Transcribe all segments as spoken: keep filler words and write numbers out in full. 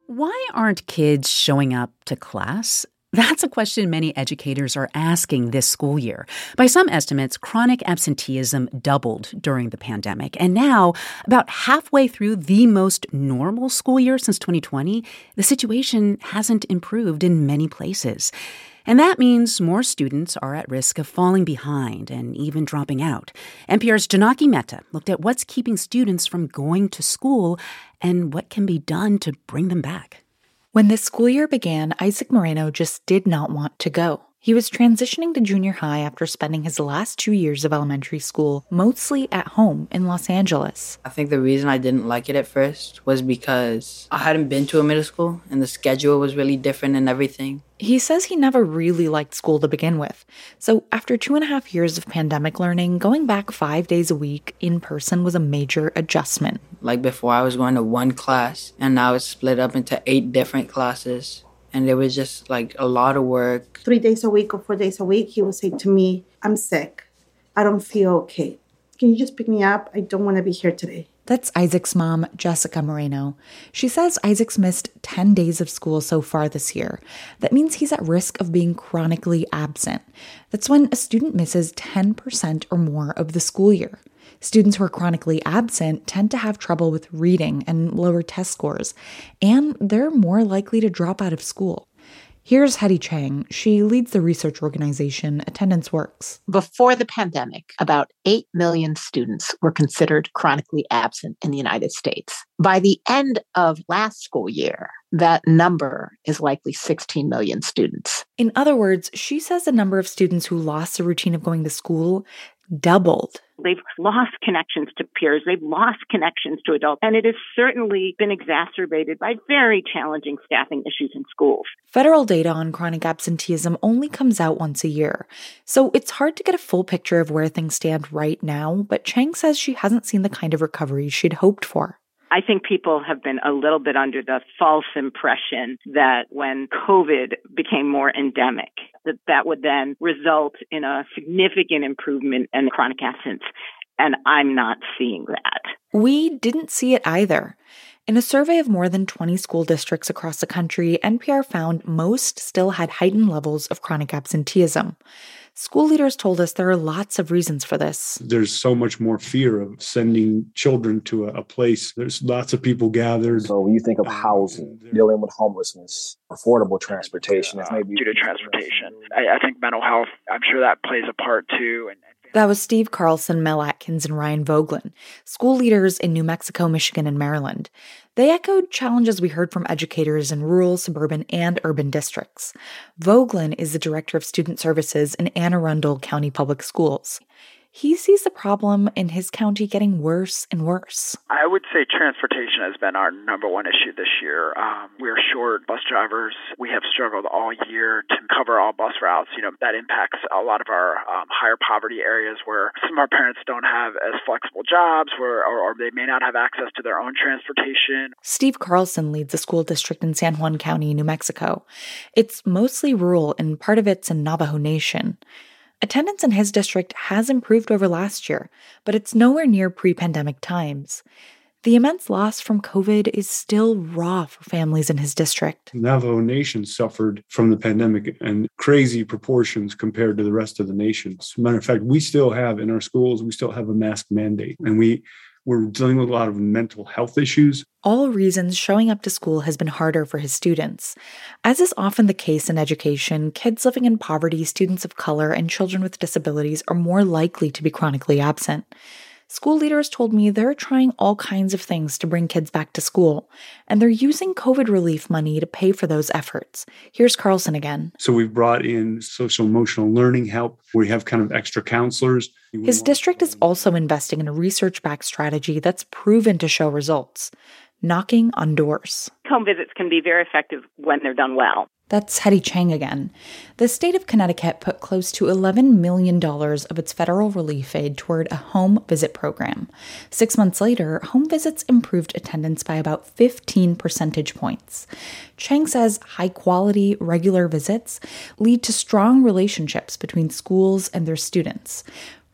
Why aren't kids showing up to class? That's a question many educators are asking this school year. By some estimates, chronic absenteeism doubled during the pandemic. And now, about halfway through the most normal school year since twenty twenty, the situation hasn't improved in many places. And that means more students are at risk of falling behind and even dropping out. N P R's Janaki Mehta looked at what's keeping students from going to school and what can be done to bring them back. When this school year began, Isaac Moreno just did not want to go. He was transitioning to junior high after spending his last two years of elementary school mostly at home in Los Angeles. I think the reason I didn't like it at first was because I hadn't been to a middle school and the schedule was really different and everything. He says he never really liked school to begin with. So after two and a half years of pandemic learning, going back five days a week in person was a major adjustment. Like before, I was going to one class and now it's split up into eight different classes. And there was just like a lot of work. Three days a week or four days a week, he would say to me, I'm sick. I don't feel okay. Can you just pick me up? I don't want to be here today. That's Isaac's mom, Jessica Moreno. She says Isaac's missed ten days of school so far this year. That means he's at risk of being chronically absent. That's when a student misses ten percent or more of the school year. Students who are chronically absent tend to have trouble with reading and lower test scores, and they're more likely to drop out of school. Here's Hetty Chang. She leads the research organization Attendance Works. Before the pandemic, about eight million students were considered chronically absent in the United States. By the end of last school year, that number is likely sixteen million students. In other words, she says the number of students who lost the routine of going to school doubled. They've lost connections to peers. They've lost connections to adults. And it has certainly been exacerbated by very challenging staffing issues in schools. Federal data on chronic absenteeism only comes out once a year. So it's hard to get a full picture of where things stand right now, but Chang says she hasn't seen the kind of recovery she'd hoped for. I think people have been a little bit under the false impression that when COVID became more endemic, that that would then result in a significant improvement in chronic absence. And I'm not seeing that. We didn't see it either. In a survey of more than twenty school districts across the country, N P R found most still had heightened levels of chronic absenteeism. School leaders told us there are lots of reasons for this. There's so much more fear of sending children to a, a place. There's lots of people gathered. So when you think of housing, dealing with homelessness, affordable transportation, it's maybe due to transportation. I, I think mental health, I'm sure that plays a part too. And, and That was Steve Carlson, Mel Atkins, and Ryan Vogelin, school leaders in New Mexico, Michigan, and Maryland. They echoed challenges we heard from educators in rural, suburban, and urban districts. Vogelin is the director of student services in Anne Arundel County Public Schools. He sees the problem in his county getting worse and worse. I would say transportation has been our number one issue this year. Um, we're short bus drivers. We have struggled all year to cover all bus routes. You know, that impacts a lot of our um, higher poverty areas where some of our parents don't have as flexible jobs where, or, or they may not have access to their own transportation. Steve Carlson leads a school district in San Juan County, New Mexico. It's mostly rural and part of it's in Navajo Nation. Attendance in his district has improved over last year, but it's nowhere near pre-pandemic times. The immense loss from COVID is still raw for families in his district. Navajo Nation suffered from the pandemic in crazy proportions compared to the rest of the nation. As a matter of fact, we still have in our schools, we still have a mask mandate, and we We're dealing with a lot of mental health issues. All reasons showing up to school has been harder for his students. As is often the case in education, kids living in poverty, students of color, and children with disabilities are more likely to be chronically absent. School leaders told me they're trying all kinds of things to bring kids back to school, and they're using COVID relief money to pay for those efforts. Here's Carlson again. So we've brought in social emotional learning help. We have kind of extra counselors. His district is also investing in a research-backed strategy that's proven to show results. Knocking on doors. Home visits can be very effective when they're done well. That's Hetty Chang again. The state of Connecticut put close to eleven million dollars of its federal relief aid toward a home visit program. Six months later, home visits improved attendance by about fifteen percentage points. Chang says high-quality, regular visits lead to strong relationships between schools and their students.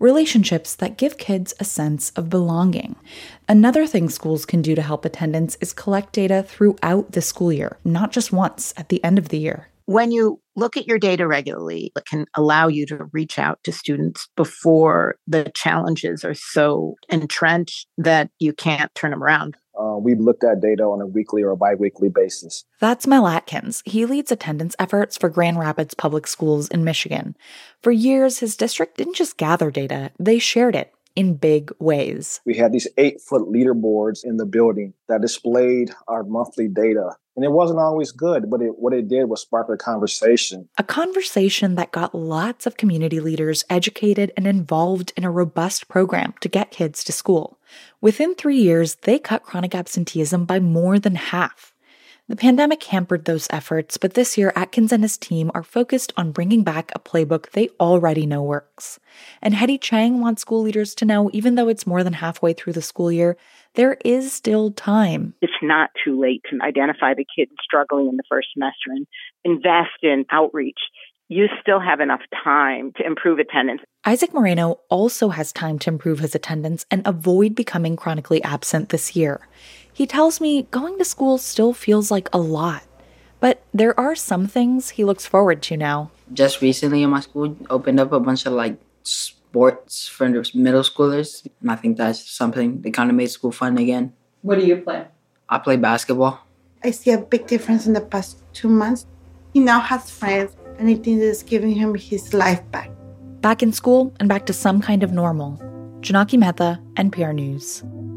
relationships that give kids a sense of belonging. Another thing schools can do to help attendance is collect data throughout the school year, not just once at the end of the year. When you look at your data regularly, it can allow you to reach out to students before the challenges are so entrenched that you can't turn them around. Uh, we've looked at data on a weekly or bi-weekly basis. That's Mel Atkins. He leads attendance efforts for Grand Rapids Public Schools in Michigan. For years, his district didn't just gather data, they shared it in big ways. We had these eight-foot leaderboards in the building that displayed our monthly data. And it wasn't always good, but it, what it did was spark a conversation. A conversation that got lots of community leaders educated and involved in a robust program to get kids to school. Within three years, they cut chronic absenteeism by more than half. The pandemic hampered those efforts, but this year, Atkins and his team are focused on bringing back a playbook they already know works. And Hetty Chang wants school leaders to know, even though it's more than halfway through the school year, there is still time. It's not too late to identify the kids struggling in the first semester and invest in outreach. You still have enough time to improve attendance. Isaac Moreno also has time to improve his attendance and avoid becoming chronically absent this year. He tells me going to school still feels like a lot, but there are some things he looks forward to now. Just recently in my school, opened up a bunch of like sports for the middle schoolers, and I think that's something that kind of made school fun again. What do you play? I play basketball. I see a big difference in the past two months. He now has friends, and I think it's giving him his life back. Back in school and back to some kind of normal. Janaki Mehta, N P R News.